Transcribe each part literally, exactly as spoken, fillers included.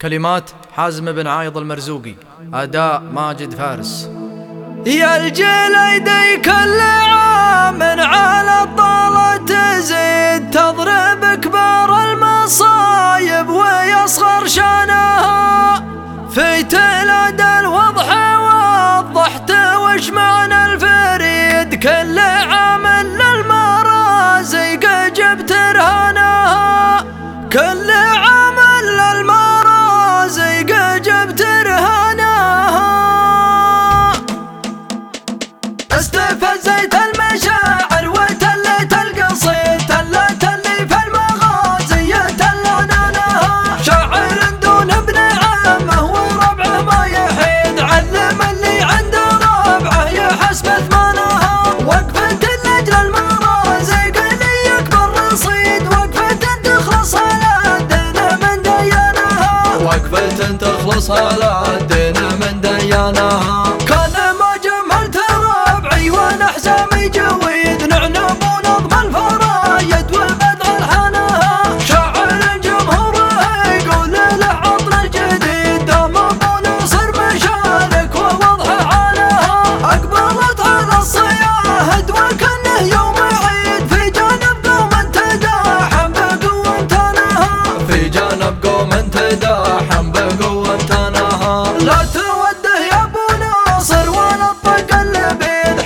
كلمات حازم بن عايض المرزوقي، أداء ماجد فارس. يا الجليدي كل عام على الطالة تزيد، تضرب كبار المصايب ويصغر شانها، في تلاد الوضح وضحت وش معنى الفريد، كل عام للمرازق جبت رهانها، كل عام للمرازق جبت رهانها، استفزيت المشاعر وتليت القصيد، تلت اللي في المغازي تلانها، شاعر دون ابن عمه وربعه ما يحيد، علم اللي عنده ربعه يحس بثمانها، وقفة لاجل المرازق اللي يكبر رصيد، وقفة تخلص على الدين من ديانها، وقفة تخلص على الدين من ديانها. حزامي جويد نعنب ونظم الفرايد وبدع الحناها، شاعر جمهوره يقول له عطنا الجديد، دام ابو ناصر مشارك ووضح عناها، اقبلت على الصياهد وكانه يوم عيد، في جانب قوم تداحم بقوة تناها، في جانب قوم تداحم بقوة تناها. لا توده يا ابو ناصر ونطق اللبيد،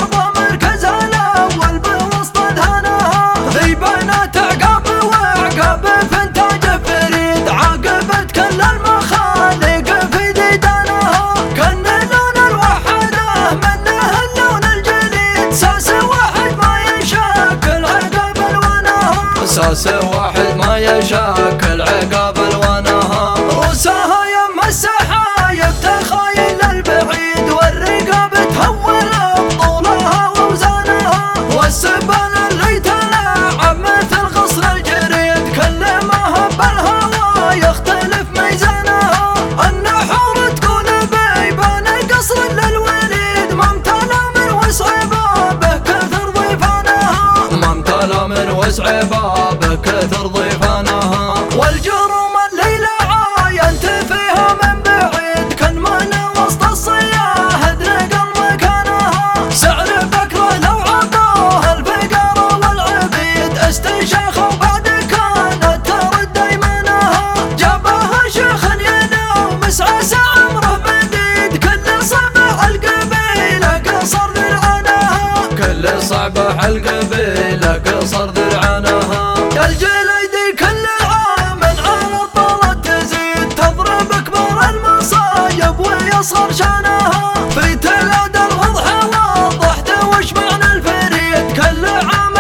اساس واحد ما يشاكل عقاب الونها، روسها يم السحايب تخايل البعيد، والرقاب تهول بطولها ووزانها، والسبان اللي تلاعب مثل غصن الجريد، كل ما هب الهوى يختلف ميزانها، النحور تقول بيبان قصر للوليد، ما امتلا من وسع بابه كثر ضيفانها، ما امتلا من وسع بابه كثر ضيفانها، والجروم الليلة عاينت فيها من بعيد، كان من وسط الصياهد نقل مكانها، سعر بكرة لو عطوه الفقراء والعبيد، استنشاخ وبعد كانت ترد ايمانها، جابها شيخ ينام مسعس عمره مديد، كل صبح القبيلة قصر ذرعانها، كل صبح القبيلة قصر ذرعانها. يا الجليدي كل عام على الطالة تزيد، تضرب كبار المصايب ويصغر شانها، في تلاد الوضح وضحت وش معنى الفريد، كل عام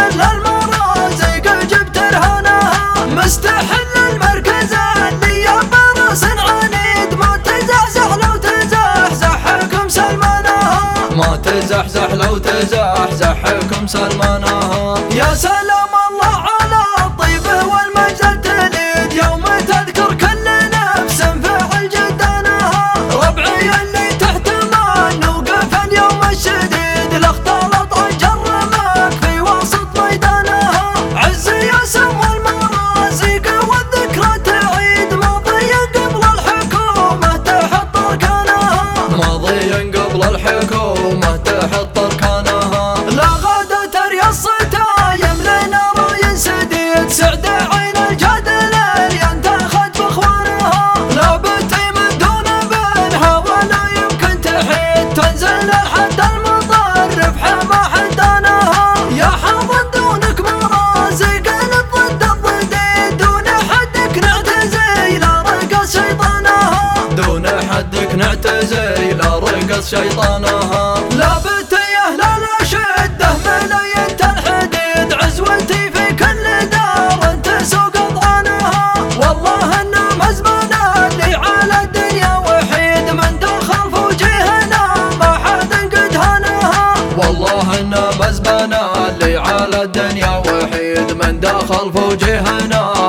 للمرازق جبت رهانها، مستحل المركز اللي براس عنيد، ما تزحزح لو تزحزح حكم سلمانها، ما تزحزح لو تزحزح حكم سلمانها. يا سلام الله على الطيب والمجد التليد، يوم تذكر كل نفس فعل جدانها، ربعي اللي تحت من وقف اليوم الشديد، لاختلط جرمك في وسط ميدانها، عزي يسم والمرازق والذكرى تعيد، ماضيا قبل الحكومة تحط اركانها، ماضيا قبل الحكومة تحط اركانها، لا غادة ريصتها يملنا راي سديد، سعد عين الجدل اللي انتخذ باخوانها، لا بتي من دون بنها ولا يمكن تحيد، تنزل حد المطرف حما حدانها، يا حاضن دونك مرازق ضد الضديد، دون حدك نعتزي لا رقص شيطانها، دون حدك نعتزي لا رقص شيطانها. لا بتي اهل الشده ملايين الحديد، عزوتي في كل دار انت سوق اضعانها، والله انه مزمان اللي على الدنيا وحيد، من دخل فوجيهنا ما حد قد هانها، والله انه مزبنا اللي على الدنيا وحيد، من دخل فوجهنا